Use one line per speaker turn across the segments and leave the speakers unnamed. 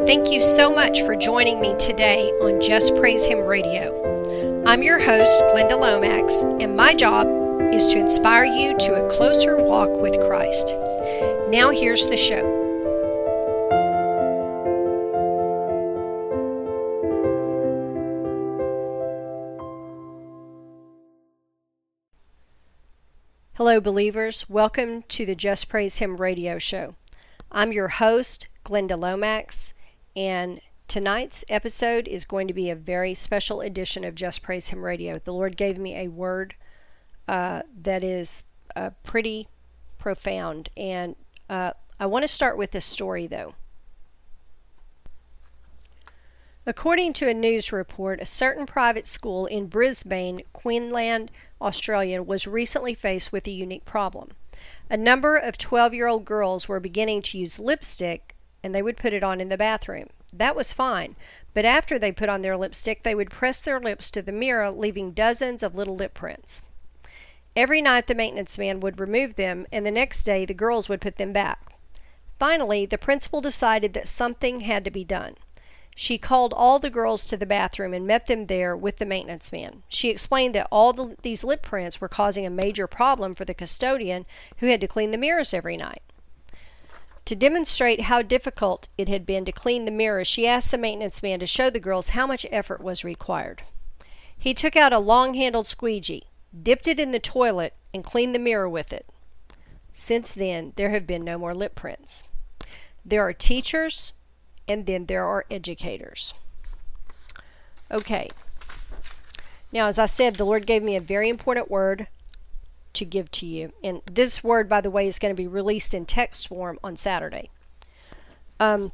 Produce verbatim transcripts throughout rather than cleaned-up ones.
Thank you so much for joining me today on Just Praise Him Radio. I'm your host, Glenda Lomax, and my job is to inspire you to a closer walk with Christ. Now here's the show. Hello, believers. Welcome to the Just Praise Him Radio Show. I'm your host, Glenda Lomax, and tonight's episode is going to be a very special edition of Just Praise Him Radio. The Lord gave me a word uh, that is uh, pretty profound, and uh, I want to start with this story, though. According to a news report, a certain private school in Brisbane, Queensland, Australia, was recently faced with a unique problem. A number of twelve-year-old girls were beginning to use lipstick, and they would put it on in the bathroom. That was fine, but after they put on their lipstick, they would press their lips to the mirror, leaving dozens of little lip prints. Every night the maintenance man would remove them, and the next day the girls would put them back. Finally, the principal decided that something had to be done. She called all the girls to the bathroom and met them there with the maintenance man. She explained that all the, these lip prints were causing a major problem for the custodian who had to clean the mirrors every night. To demonstrate how difficult it had been to clean the mirrors, she asked the maintenance man to show the girls how much effort was required. He took out a long-handled squeegee, dipped it in the toilet, and cleaned the mirror with it. Since then, there have been no more lip prints. There are teachers, and then there are educators. Okay. Now, as I said, the Lord gave me a very important word to give to you. And this word, by the way, is going to be released in text form on Saturday. Um,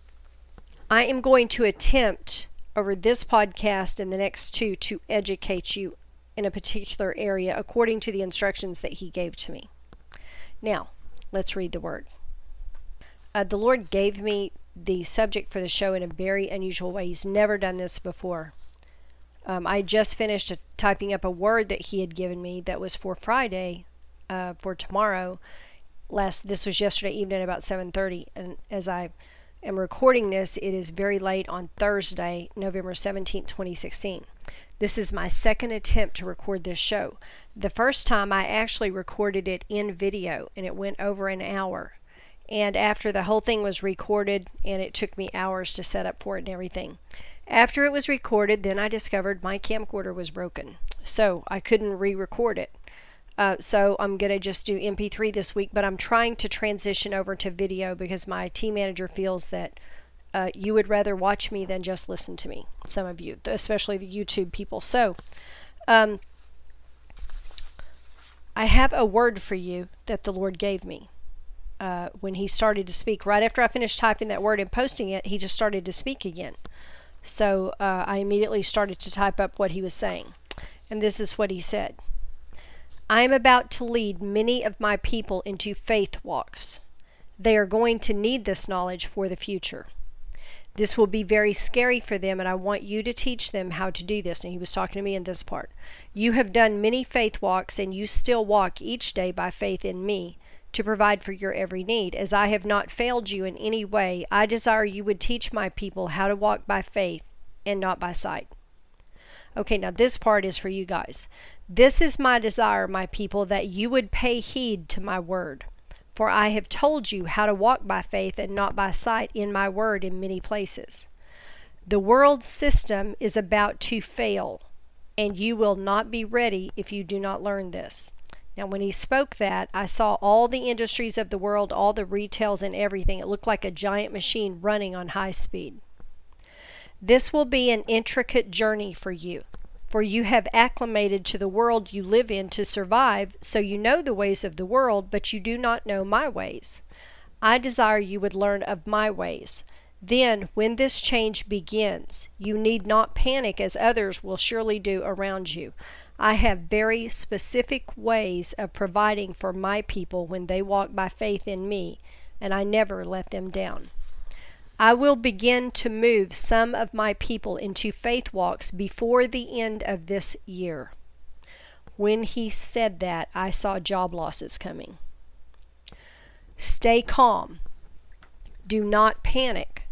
I am going to attempt over this podcast and the next two to educate you in a particular area according to the instructions that He gave to me. Now, let's read the word. Uh, the Lord gave me the subject for the show in a very unusual way. He's never done this before. Um, I just finished a, typing up a word that He had given me that was for Friday, uh, for tomorrow. Last this was yesterday evening about seven thirty, and as I am recording this, it is very late on Thursday, November seventeenth, twenty sixteen. This is my second attempt to record this show. The first time I actually recorded it in video, and it went over an hour. And after the whole thing was recorded, and it took me hours to set up for it and everything. After it was recorded, then I discovered my camcorder was broken. So I couldn't re-record it. Uh, so I'm going to just do M P three this week, but I'm trying to transition over to video because my team manager feels that uh, you would rather watch me than just listen to me. Some of you, especially the YouTube people. So um, I have a word for you that the Lord gave me. Uh, when He started to speak. Right after I finished typing that word and posting it, He just started to speak again. So uh, I immediately started to type up what He was saying. And this is what He said. I am about to lead many of my people into faith walks. They are going to need this knowledge for the future. This will be very scary for them, and I want you to teach them how to do this. And He was talking to me in this part. You have done many faith walks, and you still walk each day by faith in me, to provide for your every need. As I have not failed you in any way, I desire you would teach my people how to walk by faith and not by sight. Okay, now this part is for you guys. This is my desire, my people, that you would pay heed to my word. For I have told you how to walk by faith and not by sight in my word in many places. The world system is about to fail, and you will not be ready if you do not learn this. Now, when He spoke that, I saw all the industries of the world, all the retails and everything. It looked like a giant machine running on high speed. This will be an intricate journey for you, for you have acclimated to the world you live in to survive, so you know the ways of the world, but you do not know my ways. I desire you would learn of my ways. Then, when this change begins, you need not panic as others will surely do around you. I have very specific ways of providing for my people when they walk by faith in me, and I never let them down. I will begin to move some of my people into faith walks before the end of this year. When He said that, I saw job losses coming. Stay calm. Do not panic.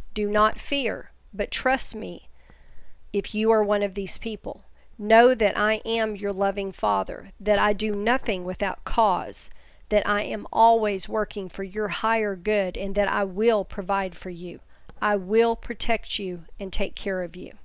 Do not fear, but trust me if you are one of these people. Know that I am your loving Father, that I do nothing without cause, that I am always working for your higher good, and that I will provide for you. I will protect you and take care of you.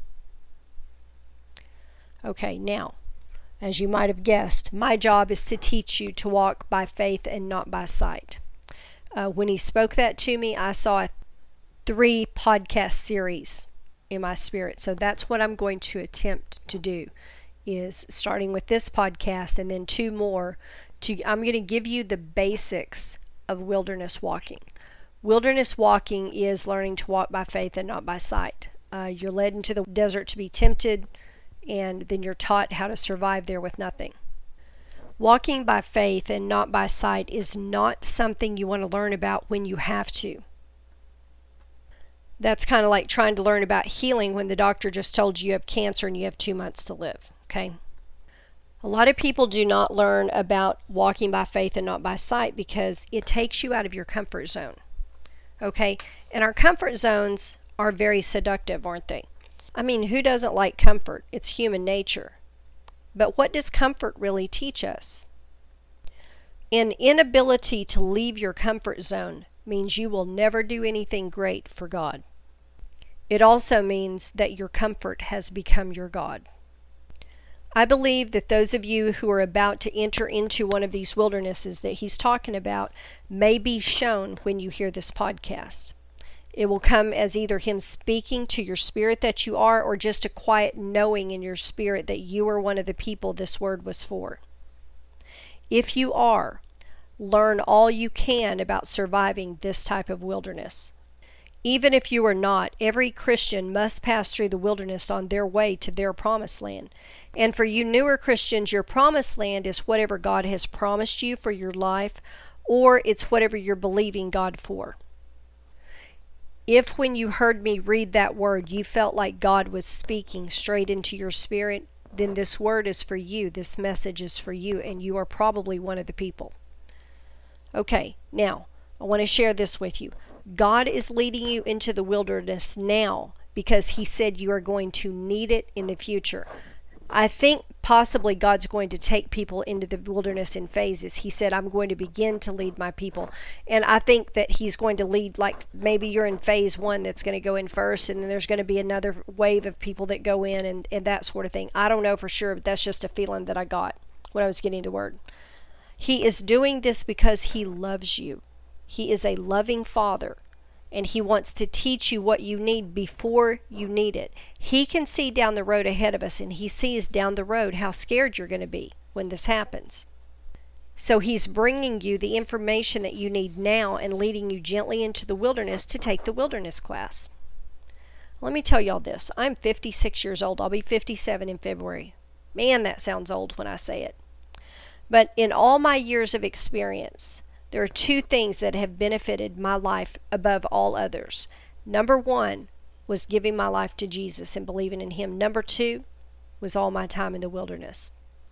Okay, now, as you might have guessed, my job is to teach you to walk by faith and not by sight. Uh, when he spoke that to me, I saw a three podcast series in my spirit. So that's what I'm going to attempt to do, is starting with this podcast and then two more. To I'm going to give you the basics of wilderness walking. Wilderness walking is learning to walk by faith and not by sight. Uh, you're led into the desert to be tempted, and then you're taught how to survive there with nothing. Walking by faith and not by sight is not something you want to learn about when you have to. That's kind of like trying to learn about healing when the doctor just told you you have cancer and you have two months to live, okay? A lot of people do not learn about walking by faith and not by sight because it takes you out of your comfort zone, okay? And our comfort zones are very seductive, aren't they? I mean, who doesn't like comfort? It's human nature. But what does comfort really teach us? An inability to leave your comfort zone means you will never do anything great for God. It also means that your comfort has become your God. I believe that those of you who are about to enter into one of these wildernesses that he's talking about may be shown when you hear this podcast. It will come as either him speaking to your spirit that you are, or just a quiet knowing in your spirit that you are one of the people this word was for. If you are, learn all you can about surviving this type of wilderness. Even if you are not, every Christian must pass through the wilderness on their way to their promised land. And for you newer Christians, your promised land is whatever God has promised you for your life, or it's whatever you're believing God for. If when you heard me read that word, you felt like God was speaking straight into your spirit, then this word is for you. This message is for you, and you are probably one of the people. Okay, now, I want to share this with you. God is leading you into the wilderness now because he said you are going to need it in the future. I think possibly God's going to take people into the wilderness in phases. He said, I'm going to begin to lead my people. And I think that he's going to lead, like maybe you're in phase one that's going to go in first, and then there's going to be another wave of people that go in and, and that sort of thing. I don't know for sure, but that's just a feeling that I got when I was getting the word. He is doing this because he loves you. He is a loving father, and he wants to teach you what you need before you need it. He can see down the road ahead of us, and he sees down the road how scared you're going to be when this happens. So he's bringing you the information that you need now and leading you gently into the wilderness to take the wilderness class. Let me tell y'all this. I'm fifty-six years old. I'll be fifty-seven in February. Man, that sounds old when I say it. But in all my years of experience, there are two things that have benefited my life above all others. Number one was giving my life to Jesus and believing in him. Number two was all my time in the wilderness.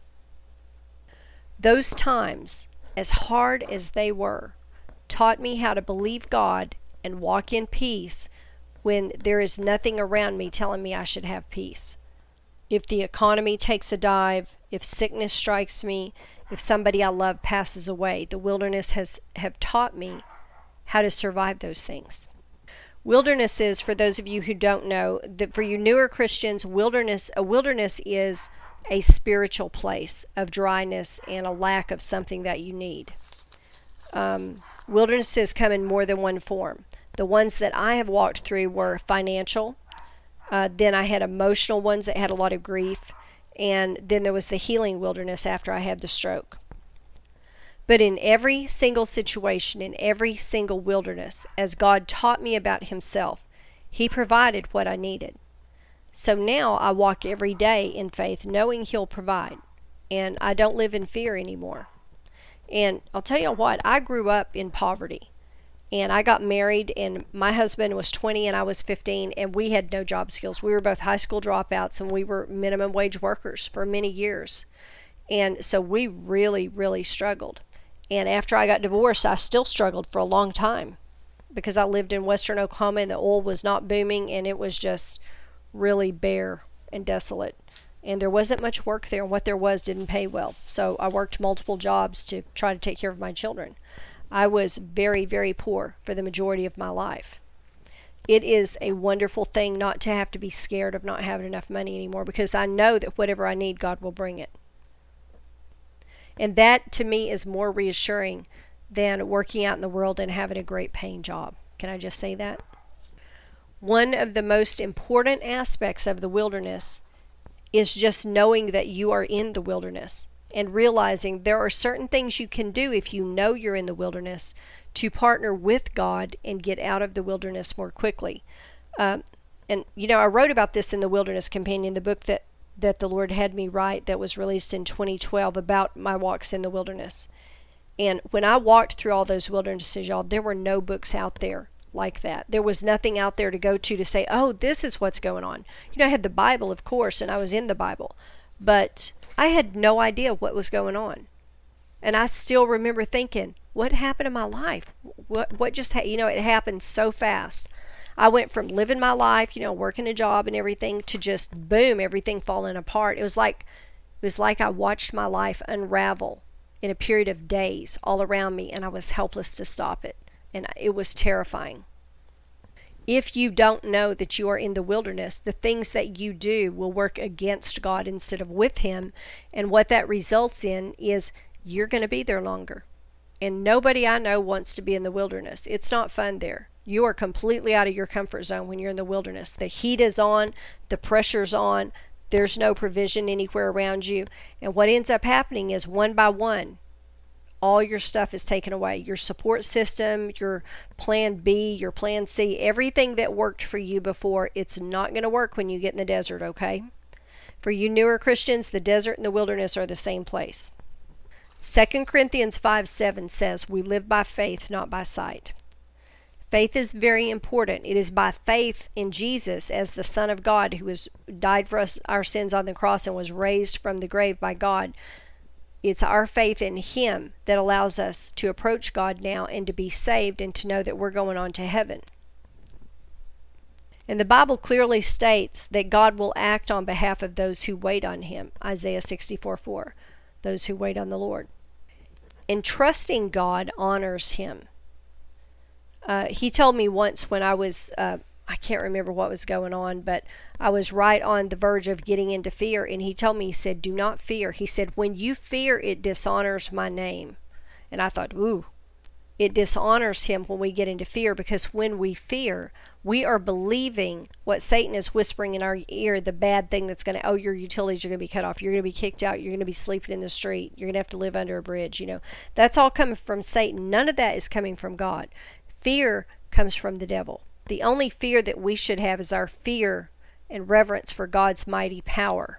Those times, as hard as they were, taught me how to believe God and walk in peace when there is nothing around me telling me I should have peace. If the economy takes a dive, if sickness strikes me, if somebody I love passes away, the wilderness has have taught me how to survive those things. Wilderness is, for those of you who don't know, that for you newer Christians, wilderness a wilderness is a spiritual place of dryness and a lack of something that you need. Um, wildernesses come in more than one form. The ones that I have walked through were financial. Uh, then I had emotional ones that had a lot of grief. And then there was the healing wilderness after I had the stroke. But in every single situation, in every single wilderness, as God taught me about himself, he provided what I needed. So now I walk every day in faith, knowing he'll provide. And I don't live in fear anymore. And I'll tell you what, I grew up in poverty. And I got married, and my husband was twenty and I was fifteen, and we had no job skills. We were both high school dropouts, and we were minimum wage workers for many years. And so we really, really struggled. And after I got divorced, I still struggled for a long time because I lived in western Oklahoma and the oil was not booming, and it was just really bare and desolate. And there wasn't much work there, and what there was didn't pay well. So I worked multiple jobs to try to take care of my children. I was very, very poor for the majority of my life. It is a wonderful thing not to have to be scared of not having enough money anymore, because I know that whatever I need, God will bring it. And that, to me, is more reassuring than working out in the world and having a great paying job. Can I just say that? One of the most important aspects of the wilderness is just knowing that you are in the wilderness and realizing there are certain things you can do if you know you're in the wilderness to partner with God and get out of the wilderness more quickly. Um, and, you know, I wrote about this in the Wilderness Companion, the book that, that the Lord had me write that was released in twenty twelve about my walks in the wilderness. And when I walked through all those wildernesses, y'all, there were no books out there like that. There was nothing out there to go to to say, oh, this is what's going on. You know, I had the Bible, of course, and I was in the Bible. But I had no idea what was going on. And I still remember thinking, what happened in my life? What what just, ha-? you know, it happened so fast. I went from living my life, you know, working a job and everything, to just boom, everything falling apart. It was like, it was like I watched my life unravel in a period of days all around me, and I was helpless to stop it. And it was terrifying. If you don't know that you are in the wilderness, the things that you do will work against God instead of with Him. And what that results in is you're going to be there longer. And nobody I know wants to be in the wilderness. It's not fun there. You are completely out of your comfort zone when you're in the wilderness. The heat is on, the pressure's on, there's no provision anywhere around you. And what ends up happening is one by one, all your stuff is taken away. Your support system, your plan B, your plan C, everything that worked for you before, it's not going to work when you get in the desert, okay? For you newer Christians, the desert and the wilderness are the same place. Second Corinthians five seven says, we live by faith, not by sight. Faith is very important. It is by faith in Jesus as the Son of God, who was died for us, our sins on the cross, and was raised from the grave by God. It's our faith in Him that allows us to approach God now and to be saved and to know that we're going on to heaven. And the Bible clearly states that God will act on behalf of those who wait on Him. Isaiah sixty-four four, those who wait on the Lord. And trusting God honors Him. Uh, he told me once when I was, uh, I can't remember what was going on, but I was right on the verge of getting into fear. And he told me, he said, do not fear. He said, when you fear, it dishonors my name. And I thought, ooh, it dishonors Him when we get into fear, because when we fear, we are believing what Satan is whispering in our ear, the bad thing that's going to, oh, your utilities are going to be cut off. You're going to be kicked out. You're going to be sleeping in the street. You're going to have to live under a bridge. You know, that's all coming from Satan. None of that is coming from God. Fear comes from the devil. The only fear that we should have is our fear and reverence for God's mighty power.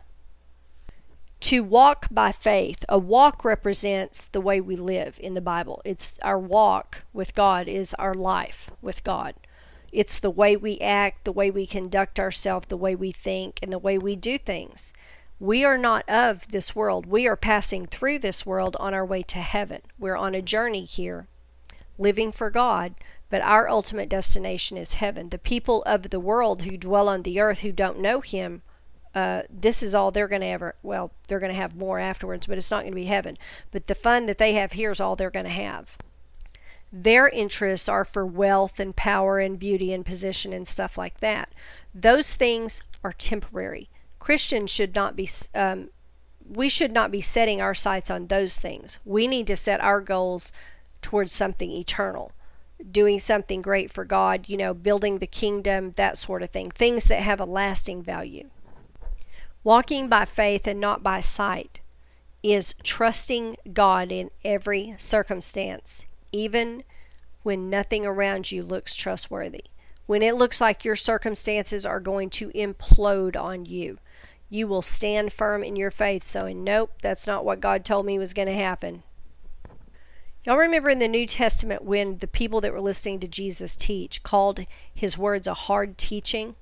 To walk by faith, a walk represents the way we live in the Bible. It's our walk with God is our life with God. It's the way we act, the way we conduct ourselves, the way we think, and the way we do things. We are not of this world. We are passing through this world on our way to heaven. We're on a journey here, living for God, but our ultimate destination is heaven. The people of the world who dwell on the earth who don't know Him, uh, this is all they're going to ever, well, they're going to have more afterwards, but it's not going to be heaven. But the fun that they have here is all they're going to have. Their interests are for wealth and power and beauty and position and stuff like that. Those things are temporary. Christians should not be, um, we should not be setting our sights on those things. We need to set our goals towards something eternal, doing something great for God, you know, building the kingdom, that sort of thing, things that have a lasting value. Walking by faith and not by sight is trusting God in every circumstance, even when nothing around you looks trustworthy. When it looks like your circumstances are going to implode on you, you will stand firm in your faith, saying, nope, that's not what God told me was going to happen. Y'all remember in the New Testament when the people that were listening to Jesus teach called His words a hard teaching?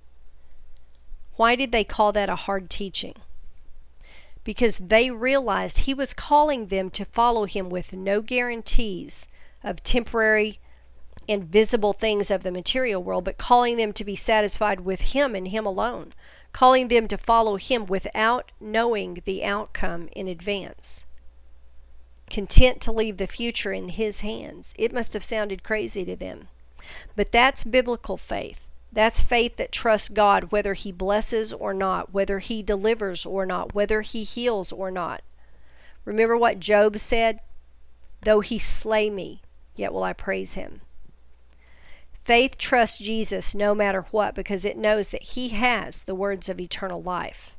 Why did they call that a hard teaching? Because they realized He was calling them to follow Him with no guarantees of temporary and visible things of the material world, but calling them to be satisfied with Him and Him alone, calling them to follow Him without knowing the outcome in advance, content to leave the future in His hands. It must have sounded crazy to them. But that's biblical faith. That's faith that trusts God whether He blesses or not, whether He delivers or not, whether He heals or not. Remember what Job said? Though He slay me, yet will I praise Him. Faith trusts Jesus no matter what, because it knows that He has the words of eternal life.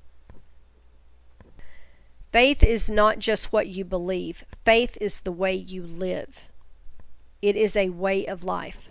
Faith is not just what you believe. Faith is the way you live. It is a way of life.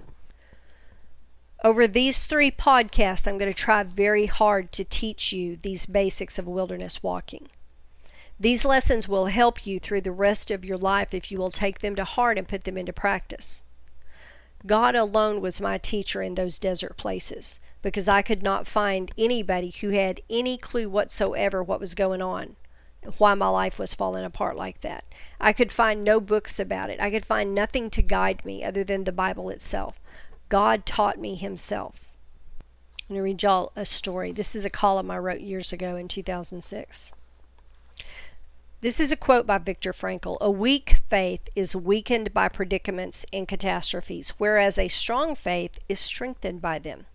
Over these three podcasts, I'm going to try very hard to teach you these basics of wilderness walking. These lessons will help you through the rest of your life if you will take them to heart and put them into practice. God alone was my teacher in those desert places, because I could not find anybody who had any clue whatsoever what was going on, why my life was falling apart like that. I could find no books about it. I could find nothing to guide me other than the Bible itself. God taught me Himself. I'm going to read y'all a story. This is a column I wrote years ago in two thousand six. This is a quote by Viktor Frankl. A weak faith is weakened by predicaments and catastrophes, whereas a strong faith is strengthened by them.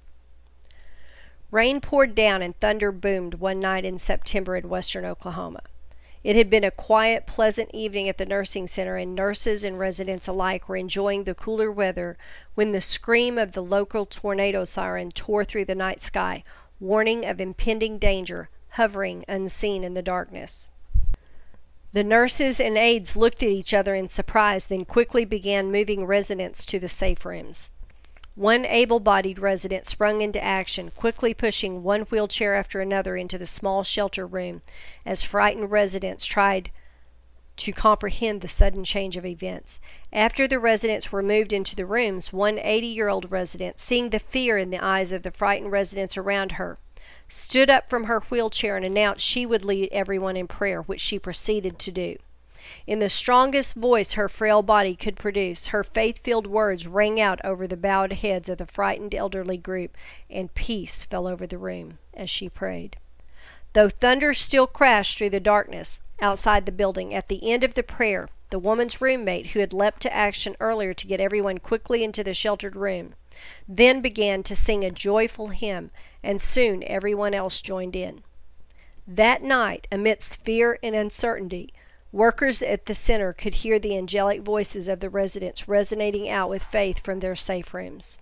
Rain poured down and thunder boomed one night in September in western Oklahoma. It had been a quiet, pleasant evening at the nursing center, and nurses and residents alike were enjoying the cooler weather when the scream of the local tornado siren tore through the night sky, warning of impending danger, hovering unseen in the darkness. The nurses and aides looked at each other in surprise, then quickly began moving residents to the safe rooms. One able-bodied resident sprung into action, quickly pushing one wheelchair after another into the small shelter room as frightened residents tried to comprehend the sudden change of events. After the residents were moved into the rooms, one eighty-year-old resident, seeing the fear in the eyes of the frightened residents around her, stood up from her wheelchair and announced she would lead everyone in prayer, which she proceeded to do. In the strongest voice her frail body could produce, her faith-filled words rang out over the bowed heads of the frightened elderly group, and peace fell over the room as she prayed. Though thunder still crashed through the darkness outside the building, at the end of the prayer, the woman's roommate, who had leapt to action earlier to get everyone quickly into the sheltered room, then began to sing a joyful hymn, and soon everyone else joined in. That night, amidst fear and uncertainty, workers at the center could hear the angelic voices of the residents resonating out with faith from their safe rooms.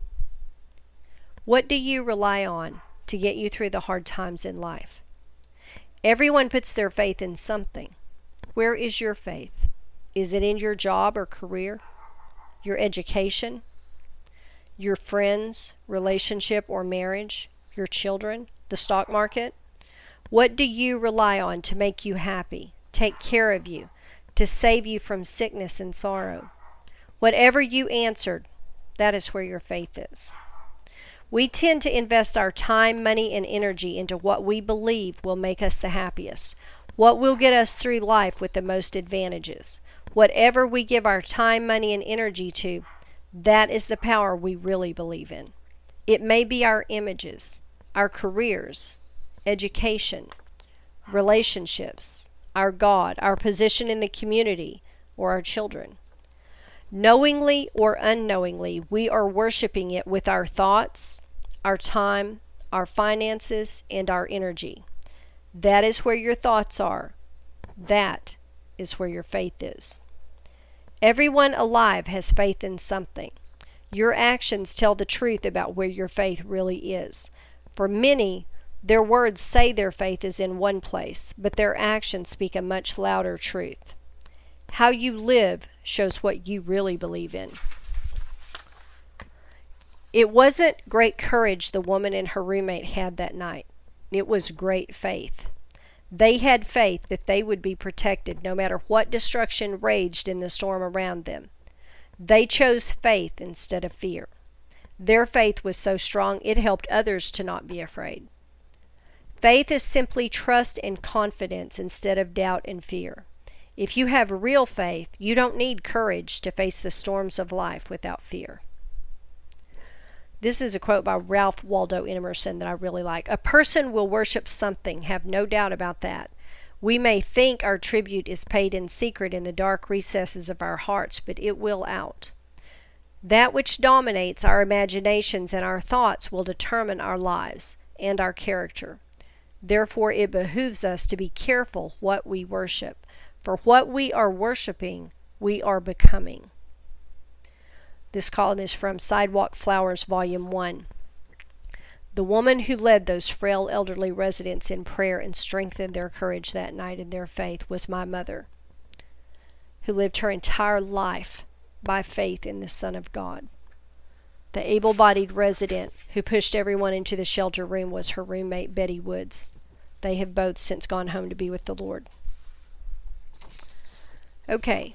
What do you rely on to get you through the hard times in life? Everyone puts their faith in something. Where is your faith? Is it in your job or career? Your education? Your friends, relationship or marriage? Your children? The stock market? What do you rely on to make you happy, take care of you, to save you from sickness and sorrow? Whatever you answered, that is where your faith is. We tend to invest our time, money, and energy into what we believe will make us the happiest, what will get us through life with the most advantages. Whatever we give our time, money, and energy to, that is the power we really believe in. It may be our images, our careers, education, relationships, our God, our position in the community, or our children. Knowingly or unknowingly, we are worshiping it with our thoughts, our time, our finances, and our energy. That is where your thoughts are. That is where your faith is. Everyone alive has faith in something. Your actions tell the truth about where your faith really is. For many, their words say their faith is in one place, but their actions speak a much louder truth. How you live shows what you really believe in. It wasn't great courage the woman and her roommate had that night. It was great faith. They had faith that they would be protected no matter what destruction raged in the storm around them. They chose faith instead of fear. Their faith was so strong it helped others to not be afraid. Faith is simply trust and confidence instead of doubt and fear. If you have real faith, you don't need courage to face the storms of life without fear. This is a quote by Ralph Waldo Emerson that I really like. A person will worship something, have no doubt about that. We may think our tribute is paid in secret in the dark recesses of our hearts, but it will out. That which dominates our imaginations and our thoughts will determine our lives and our character. Therefore, it behooves us to be careful what we worship. For what we are worshiping, we are becoming. This column is from Sidewalk Flowers, Volume one. The woman who led those frail elderly residents in prayer and strengthened their courage that night in their faith was my mother, who lived her entire life by faith in the Son of God. The able-bodied resident who pushed everyone into the shelter room was her roommate, Betty Woods. They have both since gone home to be with the Lord. Okay.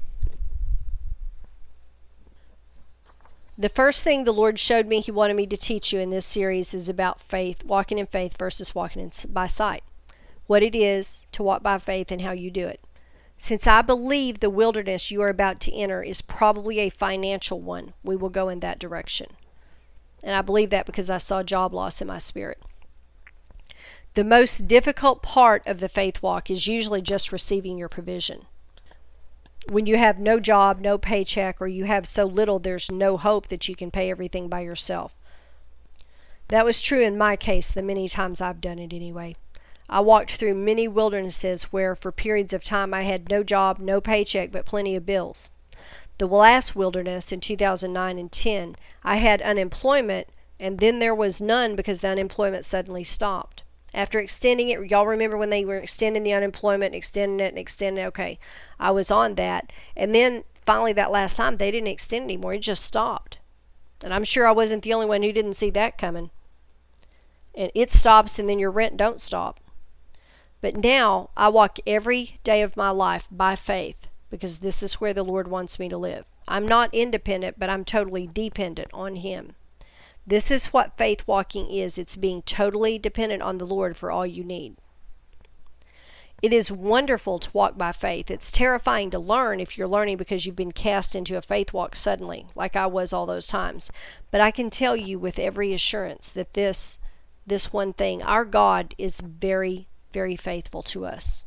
The first thing the Lord showed me He wanted me to teach you in this series is about faith, walking in faith versus walking in, by sight. What it is to walk by faith and how you do it. Since I believe the wilderness you are about to enter is probably a financial one, we will go in that direction. And I believe that because I saw job loss in my spirit. The most difficult part of the faith walk is usually just receiving your provision. When you have no job, no paycheck, or you have so little there's no hope that you can pay everything by yourself. That was true in my case the many times I've done it anyway. I walked through many wildernesses where for periods of time I had no job, no paycheck, but plenty of bills. The last wilderness in two thousand nine and ten, I had unemployment, and then there was none because the unemployment suddenly stopped. After extending it, y'all remember when they were extending the unemployment, extending it and extending it? Okay, I was on that. And then finally that last time, they didn't extend anymore. It just stopped. And I'm sure I wasn't the only one who didn't see that coming. And it stops and then your rent don't stop. But now I walk every day of my life by faith because this is where the Lord wants me to live. I'm not independent, but I'm totally dependent on Him. This is what faith walking is. It's being totally dependent on the Lord for all you need. It is wonderful to walk by faith. It's terrifying to learn if you're learning because you've been cast into a faith walk suddenly, like I was all those times. But I can tell you with every assurance that this, this one thing, our God is very, very faithful to us.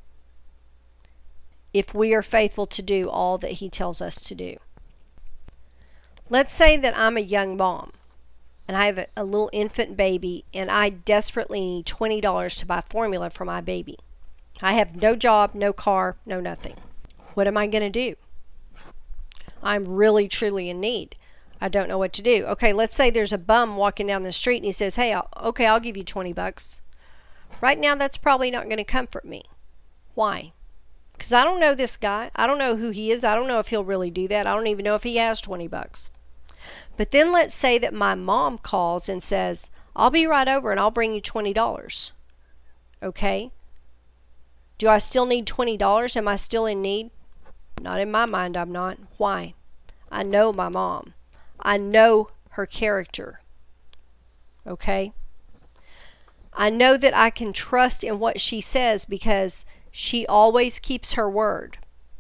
If we are faithful to do all that He tells us to do. Let's say that I'm a young mom. And I have a, a little infant baby, and I desperately need twenty dollars to buy formula for my baby. I have no job, no car, no nothing. What am I going to do? I'm really, truly in need. I don't know what to do. Okay, let's say there's a bum walking down the street, and he says, hey, I'll, okay, I'll give you twenty bucks. Right now, that's probably not going to comfort me. Why? Because I don't know this guy. I don't know who he is. I don't know if he'll really do that. I don't even know if he has twenty bucks. But then let's say that my mom calls and says, I'll be right over and I'll bring you twenty dollars. Okay? Do I still need twenty dollars? Am I still in need? Not in my mind, I'm not. Why? I know my mom. I know her character. Okay? I know that I can trust in what she says because she always keeps her word.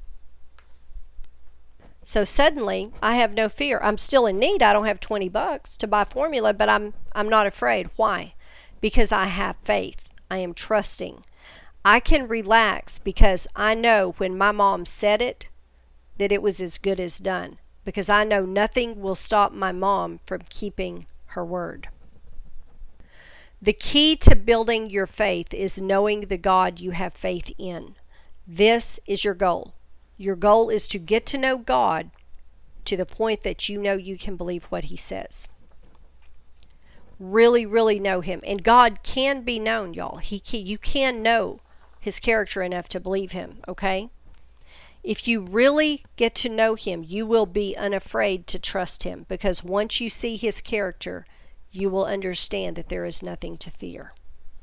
So suddenly, I have no fear. I'm still in need. I don't have twenty bucks to buy formula, but I'm I'm not afraid. Why? Because I have faith. I am trusting. I can relax because I know when my mom said it, that it was as good as done. Because I know nothing will stop my mom from keeping her word. The key to building your faith is knowing the God you have faith in. This is your goal. Your goal is to get to know God to the point that you know you can believe what He says. Really, really know Him. And God can be known, y'all. He can, you can know His character enough to believe Him, okay? If you really get to know Him, you will be unafraid to trust Him because once you see His character, you will understand that there is nothing to fear.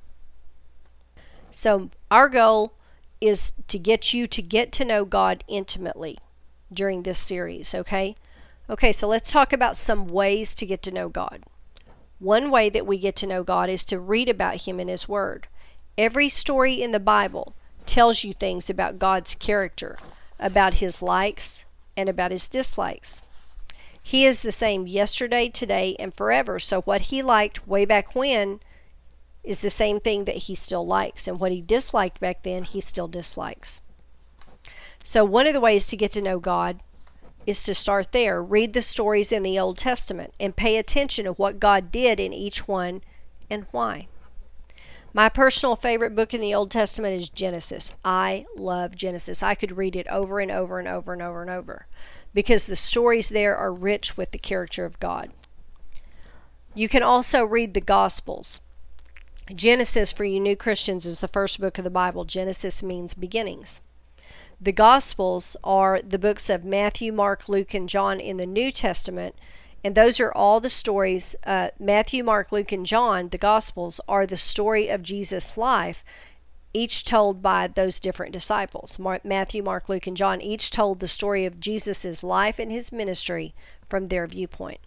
So our goal is to get you to get to know God intimately during this series, okay? Okay, so let's talk about some ways to get to know God. One way that we get to know God is to read about Him in His Word. Every story in the Bible tells you things about God's character, about his likes and about his dislikes. He is the same yesterday, today, and forever. So what he liked way back when is the same thing that he still likes. And what he disliked back then, he still dislikes. So one of the ways to get to know God is to start there. Read the stories in the Old Testament and pay attention to what God did in each one and why. My personal favorite book in the Old Testament is Genesis. I love Genesis. I could read it over and over and over and over and over because the stories there are rich with the character of God. You can also read the Gospels. Genesis, for you new Christians, is the first book of the Bible. Genesis means beginnings. The Gospels are the books of Matthew, Mark, Luke, and John in the New Testament. And those are all the stories. Uh, Matthew, Mark, Luke, and John, the Gospels, are the story of Jesus' life, each told by those different disciples. Mar- Matthew, Mark, Luke, and John each told the story of Jesus' life and his ministry from their viewpoint.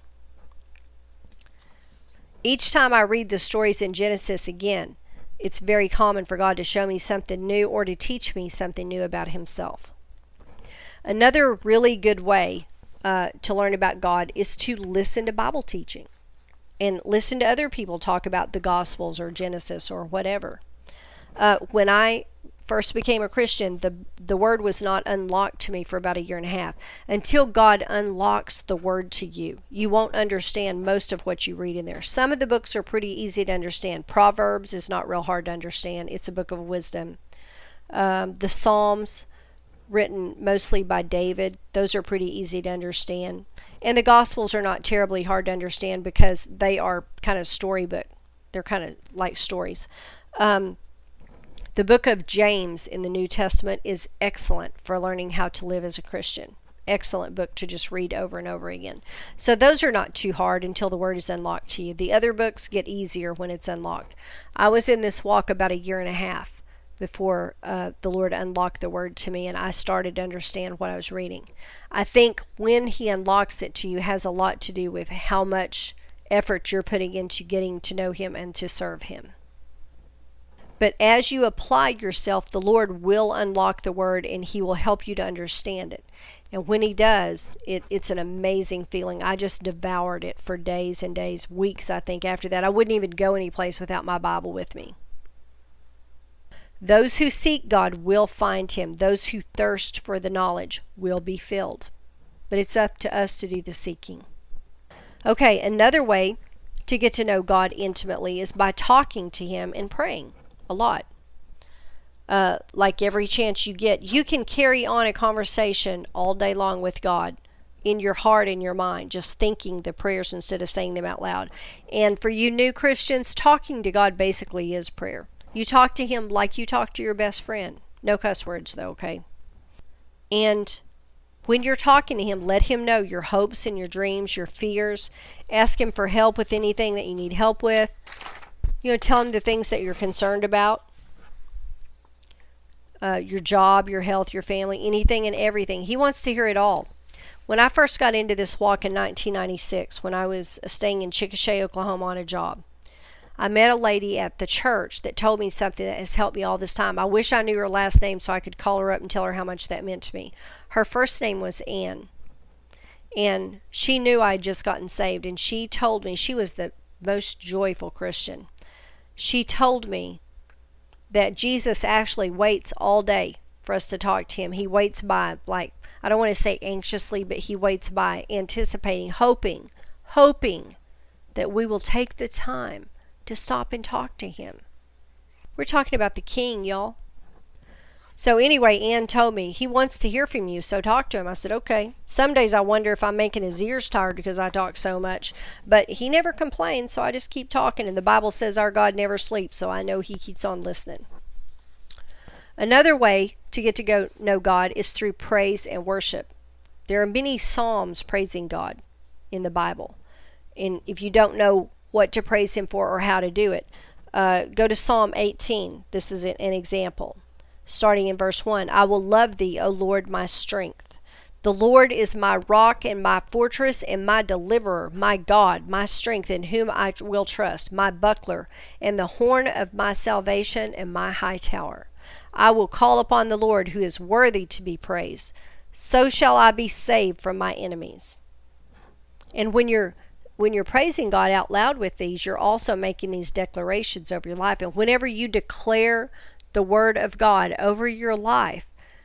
Each time I read the stories in Genesis again, it's very common for God to show me something new or to teach me something new about himself. Another really good way uh, to learn about God is to listen to Bible teaching and listen to other people talk about the Gospels or Genesis or whatever. Uh, when I first became a Christian, the the Word was not unlocked to me for about a year and a half. Until God unlocks the Word to you, you won't understand most of what you read in there. Some of the books are pretty easy to understand. Proverbs is not real hard to understand. It's a book of wisdom. Um, the Psalms, written mostly by David, those are pretty easy to understand. And the Gospels are not terribly hard to understand because they are kind of storybook. They're kind of like stories. Um, The book of James in the New Testament is excellent for learning how to live as a Christian. Excellent book to just read over and over again. So those are not too hard until the Word is unlocked to you. The other books get easier when it's unlocked. I was in this walk about a year and a half before uh, the Lord unlocked the Word to me and I started to understand what I was reading. I think when He unlocks it to you has a lot to do with how much effort you're putting into getting to know Him and to serve Him. But as you apply yourself, the Lord will unlock the Word and He will help you to understand it. And when He does, it, it's an amazing feeling. I just devoured it for days and days, weeks, I think, after that. I wouldn't even go any place without my Bible with me. Those who seek God will find Him. Those who thirst for the knowledge will be filled. But it's up to us to do the seeking. Okay, another way to get to know God intimately is by talking to Him and praying. A lot. Uh, like every chance you get, you can carry on a conversation all day long with God in your heart and your mind, just thinking the prayers instead of saying them out loud. And for you new Christians, talking to God basically is prayer. You talk to Him like you talk to your best friend. No cuss words though, okay? And when you're talking to Him, let Him know your hopes and your dreams, your fears. Ask Him for help with anything that you need help with. You know, tell Him the things that you're concerned about. Uh, your job, your health, your family, anything and everything. He wants to hear it all. When I first got into this walk in nineteen ninety-six, when I was staying in Chickasha, Oklahoma on a job, I met a lady at the church that told me something that has helped me all this time. I wish I knew her last name so I could call her up and tell her how much that meant to me. Her first name was Ann. And she knew I had just gotten saved. And she told me, she was the most joyful Christian. She told me that Jesus actually waits all day for us to talk to Him. He waits by, like, I don't want to say anxiously, but He waits by anticipating, hoping, hoping that we will take the time to stop and talk to Him. We're talking about the King, y'all. So anyway, Ann told me, He wants to hear from you, so talk to Him. I said, okay. Some days I wonder if I'm making His ears tired because I talk so much. But He never complains, so I just keep talking. And the Bible says our God never sleeps, so I know He keeps on listening. Another way to get to go know God is through praise and worship. There are many psalms praising God in the Bible. And if you don't know what to praise Him for or how to do it, uh, go to Psalm eighteen. This is an example. Starting in verse one, I will love Thee, O Lord, my strength. The Lord is my rock and my fortress and my deliverer, my God, my strength, in whom I will trust, my buckler and the horn of my salvation and my high tower. I will call upon the Lord who is worthy to be praised. So shall I be saved from my enemies. And when you're when you're praising God out loud with these, you're also making these declarations over your life. And whenever you declare the word of God over your life,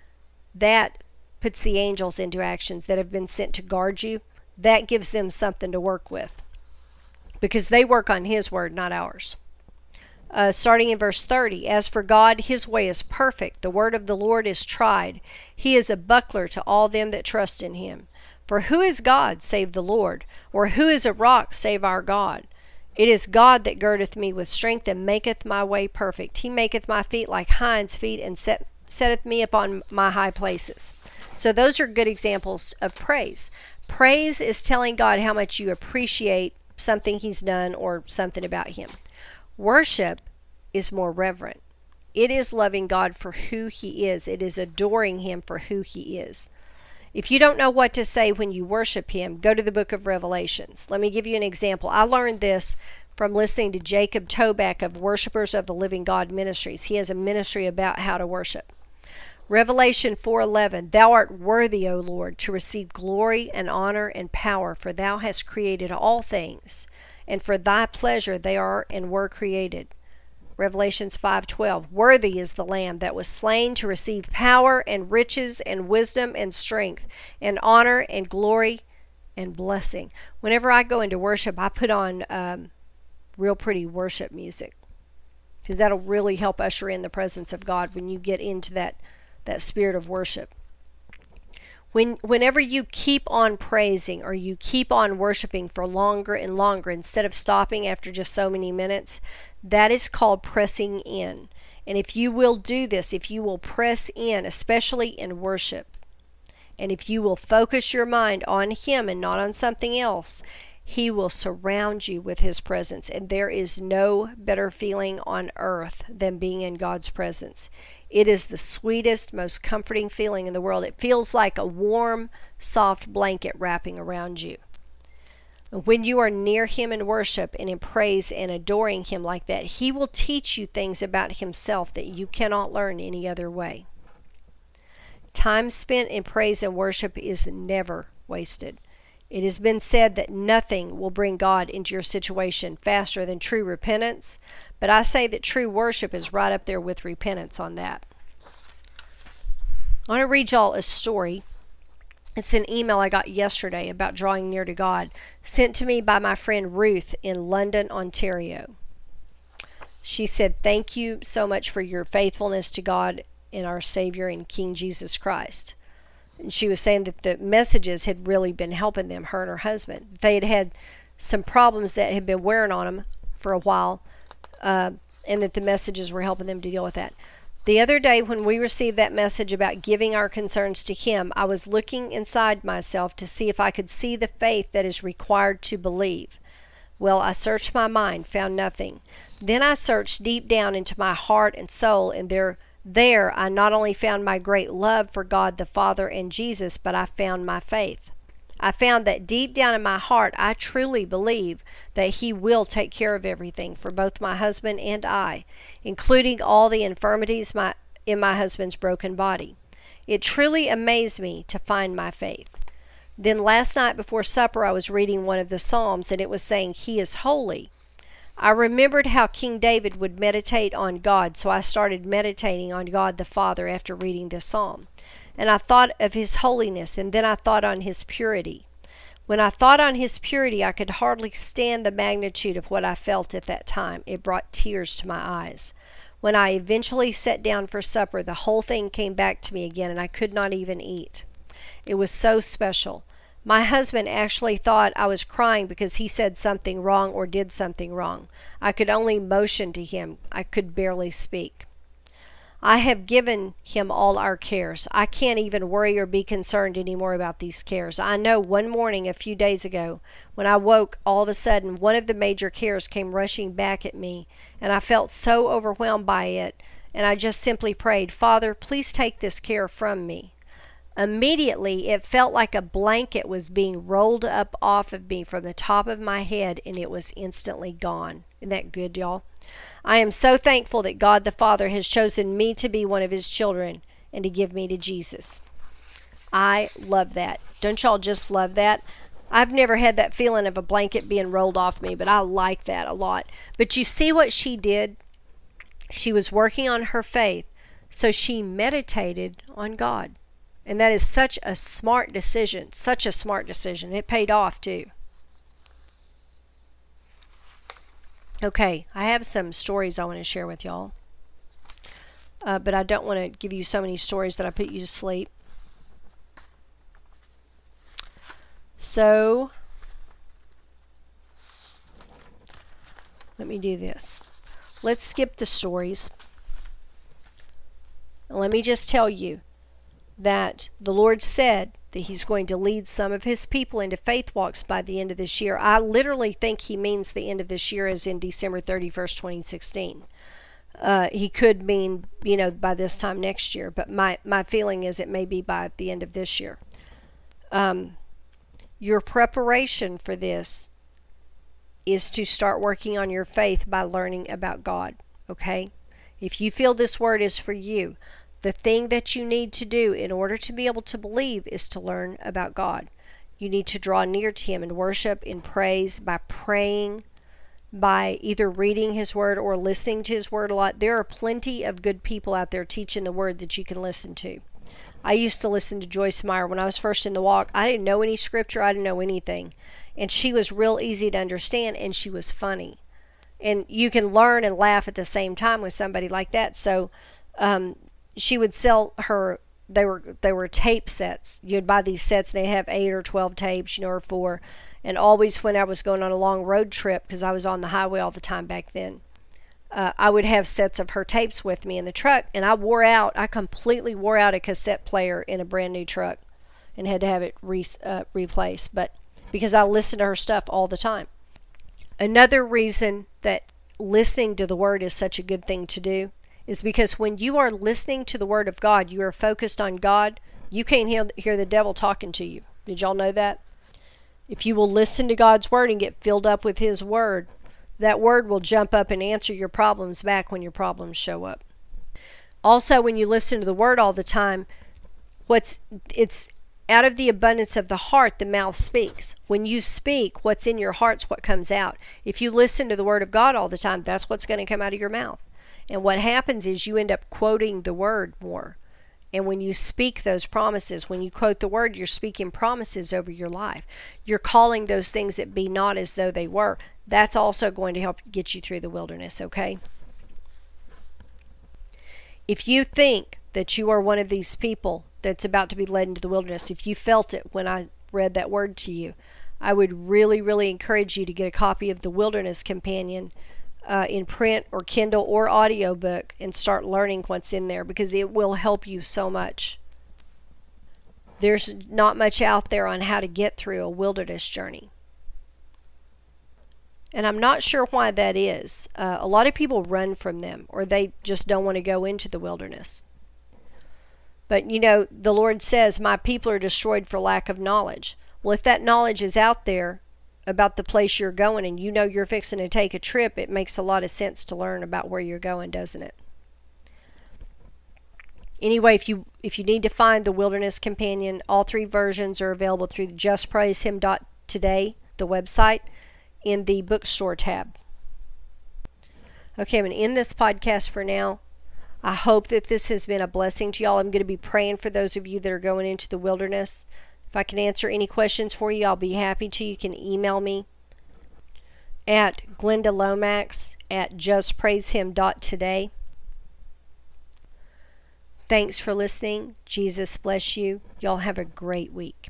that puts the angels into actions that have been sent to guard you. That gives them something to work with, because they work on his word, not ours. Uh, starting in verse thirty, as for God, his way is perfect. The word of the Lord is tried. He is a buckler to all them that trust in him. For who is God save the Lord? Or who is a rock save our God? It is God that girdeth me with strength, and maketh my way perfect. He maketh my feet like hinds' feet, and set, setteth me upon my high places. So those are good examples of praise. Praise is telling God how much you appreciate something he's done or something about him. Worship is more reverent. It is loving God for who he is. It is adoring him for who he is. If you don't know what to say when you worship him, go to the book of Revelations. Let me give you an example. I learned this from listening to Jacob Toback of Worshipers of the Living God Ministries. He has a ministry about how to worship. Revelation four eleven, Thou art worthy, O Lord, to receive glory and honor and power, for thou hast created all things, and for thy pleasure they are and were created. Revelations five twelve, Worthy is the Lamb that was slain to receive power and riches and wisdom and strength and honor and glory and blessing. Whenever I go into worship, I put on um, real pretty worship music, because that'll really help usher in the presence of God when you get into that that spirit of worship. When, whenever you keep on praising or you keep on worshiping for longer and longer instead of stopping after just so many minutes, that is called pressing in. And if you will do this, if you will press in, especially in worship, and if you will focus your mind on him and not on something else, he will surround you with his presence. And there is no better feeling on earth than being in God's presence. It is the sweetest, most comforting feeling in the world. It feels like a warm, soft blanket wrapping around you. When you are near him in worship and in praise and adoring him like that, he will teach you things about himself that you cannot learn any other way. Time spent in praise and worship is never wasted. It has been said that nothing will bring God into your situation faster than true repentance, but I say that true worship is right up there with repentance on that. I want to read y'all a story. It's an email I got yesterday about drawing near to God, sent to me by my friend Ruth in London, Ontario. She said, Thank you so much for your faithfulness to God and our Savior and King Jesus Christ. And she was saying that the messages had really been helping them, her and her husband. They had had some problems that had been wearing on them for a while, uh, and that the messages were helping them to deal with that. The other day when we received that message about giving our concerns to him, I was looking inside myself to see if I could see the faith that is required to believe. Well, I searched my mind, found nothing. Then I searched deep down into my heart and soul, and there There I not only found my great love for God the Father and Jesus, but I found my faith. I found that deep down in my heart, I truly believe that he will take care of everything for both my husband and I, including all the infirmities my, in my husband's broken body. It truly amazed me to find my faith. Then last night before supper, I was reading one of the Psalms, and it was saying, He is holy. I remembered how King David would meditate on God, so I started meditating on God the Father after reading this psalm. And I thought of his holiness, and then I thought on his purity. When I thought on his purity, I could hardly stand the magnitude of what I felt at that time. It brought tears to my eyes. When I eventually sat down for supper, the whole thing came back to me again, and I could not even eat. It was so special. My husband actually thought I was crying because he said something wrong or did something wrong. I could only motion to him. I could barely speak. I have given him all our cares. I can't even worry or be concerned anymore about these cares. I know one morning a few days ago, when I woke, all of a sudden one of the major cares came rushing back at me, and I felt so overwhelmed by it, and I just simply prayed, Father, please take this care from me. Immediately, it felt like a blanket was being rolled up off of me from the top of my head, and it was instantly gone. Isn't that good, y'all? I am so thankful that God the Father has chosen me to be one of his children and to give me to Jesus. I love that. Don't y'all just love that? I've never had that feeling of a blanket being rolled off me, but I like that a lot. But you see what she did? She was working on her faith, so she meditated on God. And that is such a smart decision, such a smart decision. It paid off too. Okay, I have some stories I want to share with y'all. Uh, but I don't want to give you so many stories that I put you to sleep. So, let me do this. Let's skip the stories. Let me just tell you that the Lord said that he's going to lead some of his people into faith walks by the end of this year. I literally think he means the end of this year as in December thirty-first, twenty sixteen. Uh, he could mean, you know, by this time next year, but my, my feeling is it may be by the end of this year. Um, your preparation for this is to start working on your faith by learning about God, okay? If you feel this word is for you, the thing that you need to do in order to be able to believe is to learn about God. You need to draw near to him in worship, in praise, by praying, by either reading his word or listening to his word a lot. There are plenty of good people out there teaching the word that you can listen to. I used to listen to Joyce Meyer when I was first in the walk. I didn't know any scripture. I didn't know anything. And she was real easy to understand, and she was funny. And you can learn and laugh at the same time with somebody like that. So um, she would sell her, they were they were tape sets. You'd buy these sets. They have eight or twelve tapes, you know, or four. And always when I was going on a long road trip, because I was on the highway all the time back then, uh, I would have sets of her tapes with me in the truck. And I wore out, I completely wore out a cassette player in a brand new truck and had to have it re, uh, replaced. But because I listened to her stuff all the time. Another reason that listening to the word is such a good thing to do is because when you are listening to the word of God, you are focused on God, you can't hear, hear the devil talking to you. Did y'all know that? If you will listen to God's word and get filled up with his word, that word will jump up and answer your problems back when your problems show up. Also, when you listen to the word all the time, what's it's out of the abundance of the heart, the mouth speaks. When you speak, what's in your heart's what comes out. If you listen to the word of God all the time, that's what's going to come out of your mouth. And what happens is you end up quoting the word more. And when you speak those promises, when you quote the word, you're speaking promises over your life. You're calling those things that be not as though they were. That's also going to help get you through the wilderness, okay? If you think that you are one of these people that's about to be led into the wilderness, if you felt it when I read that word to you, I would really, really encourage you to get a copy of the Wilderness Companion uh, in print or Kindle or audiobook and start learning what's in there, because it will help you so much. There's not much out there on how to get through a wilderness journey. And I'm not sure why that is. Uh, a lot of people run from them, or they just don't want to go into the wilderness. But, you know, the Lord says, my people are destroyed for lack of knowledge. Well, if that knowledge is out there about the place you're going and you know you're fixing to take a trip, it makes a lot of sense to learn about where you're going, doesn't it? Anyway, if you if you need to find the Wilderness Companion, all three versions are available through just praise him dot today, the website, in the bookstore tab. Okay, I'm going to end this podcast for now. I hope that this has been a blessing to y'all. I'm going to be praying for those of you that are going into the wilderness. If I can answer any questions for you, I'll be happy to. You can email me at Glenda Lomax at just praise him dot today. Thanks for listening. Jesus bless you. Y'all have a great week.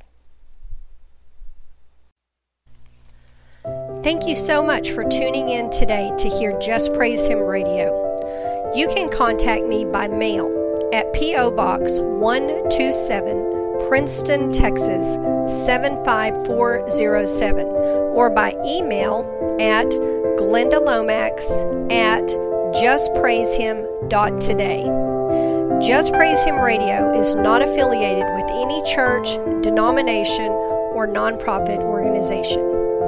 Thank you so much for tuning in today to hear Just Praise Him Radio. You can contact me by mail at P O Box one two seven, Princeton, Texas seven five four zero seven, or by email at Glenda Lomax at just praise him dot today. Just Praise Him Radio is not affiliated with any church, denomination, or nonprofit organization.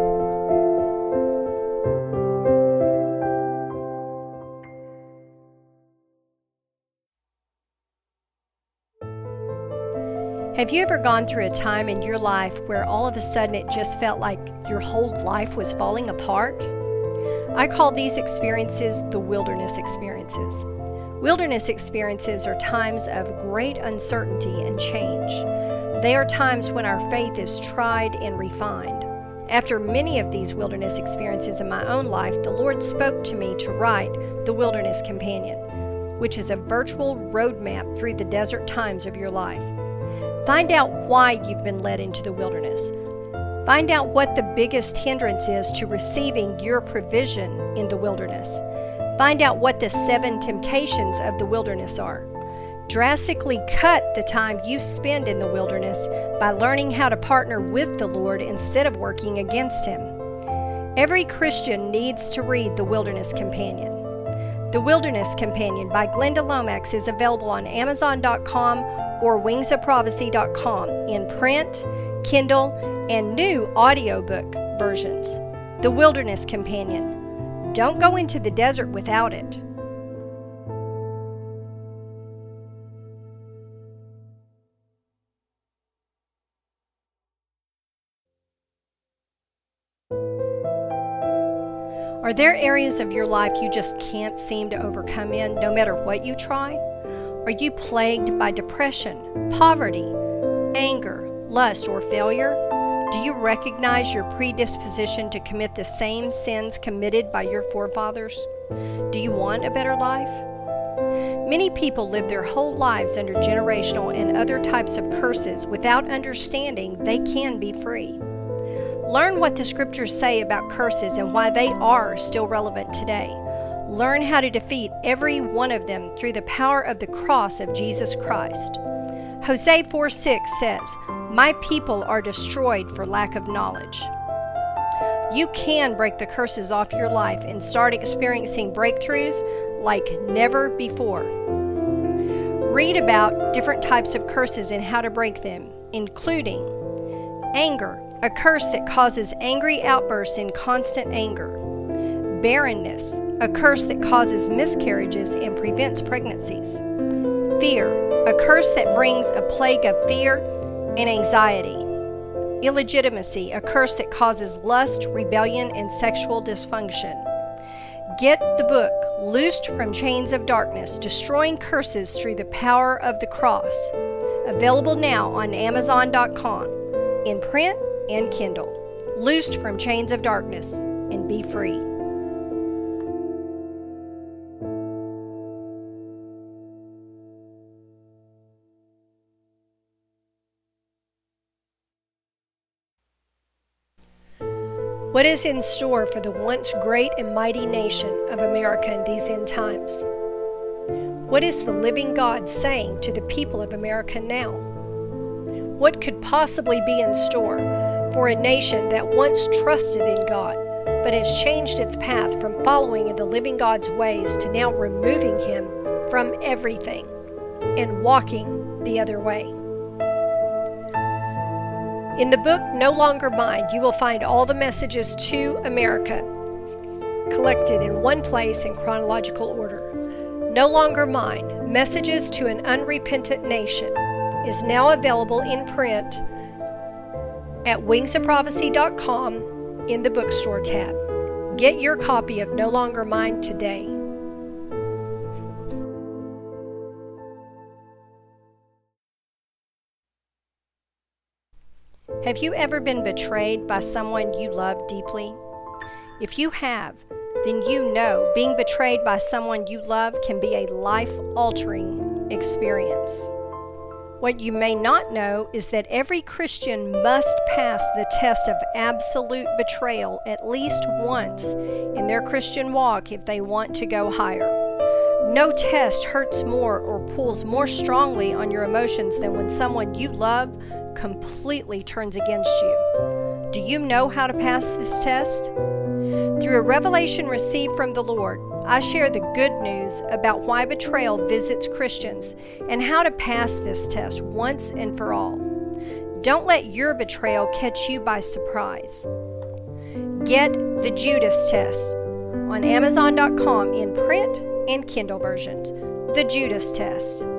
Have you ever gone through a time in your life where all of a sudden it just felt like your whole life was falling apart? I call these experiences the wilderness experiences. Wilderness experiences are times of great uncertainty and change. They are times when our faith is tried and refined. After many of these wilderness experiences in my own life, the Lord spoke to me to write The Wilderness Companion, which is a virtual roadmap through the desert times of your life. Find out why you've been led into the wilderness. Find out what the biggest hindrance is to receiving your provision in the wilderness. Find out what the seven temptations of the wilderness are. Drastically cut the time you spend in the wilderness by learning how to partner with the Lord instead of working against Him. Every Christian needs to read The Wilderness Companion. The Wilderness Companion by Glenda Lomax is available on Amazon dot com or wings of prophecy dot com in print, Kindle, and new audiobook versions. The Wilderness Companion. Don't go into the desert without it. Are there areas of your life you just can't seem to overcome in, no matter what you try? Are you plagued by depression, poverty, anger, lust, or failure? Do you recognize your predisposition to commit the same sins committed by your forefathers? Do you want a better life? Many people live their whole lives under generational and other types of curses without understanding they can be free. Learn what the scriptures say about curses and why they are still relevant today. Learn how to defeat every one of them through the power of the cross of Jesus Christ. Hosea four six says, "My people are destroyed for lack of knowledge." You can break the curses off your life and start experiencing breakthroughs like never before. Read about different types of curses and how to break them, including anger, a curse that causes angry outbursts in constant anger. Barrenness, a curse that causes miscarriages and prevents pregnancies. Fear, a curse that brings a plague of fear and anxiety. Illegitimacy, a curse that causes lust, rebellion, and sexual dysfunction. Get the book, Loosed from Chains of Darkness, Destroying Curses Through the Power of the Cross. Available now on Amazon dot com, in print and Kindle. Loosed from Chains of Darkness, and be free. What is in store for the once great and mighty nation of America in these end times? What is the living God saying to the people of America now? What could possibly be in store for a nation that once trusted in God, but has changed its path from following in the living God's ways to now removing Him from everything and walking the other way? In the book No Longer Mine, you will find all the messages to America collected in one place in chronological order. No Longer Mine, Messages to an Unrepentant Nation, is now available in print at wings of prophecy dot com in the bookstore tab. Get your copy of No Longer Mine today. Have you ever been betrayed by someone you love deeply? If you have, then you know being betrayed by someone you love can be a life-altering experience. What you may not know is that every Christian must pass the test of absolute betrayal at least once in their Christian walk if they want to go higher. No test hurts more or pulls more strongly on your emotions than when someone you love completely turns against you. Do you know how to pass this test? Through a revelation received from the Lord, I share the good news about why betrayal visits Christians and how to pass this test once and for all. Don't let your betrayal catch you by surprise. Get the Judas Test on Amazon dot com in print and Kindle versions. The Judas Test.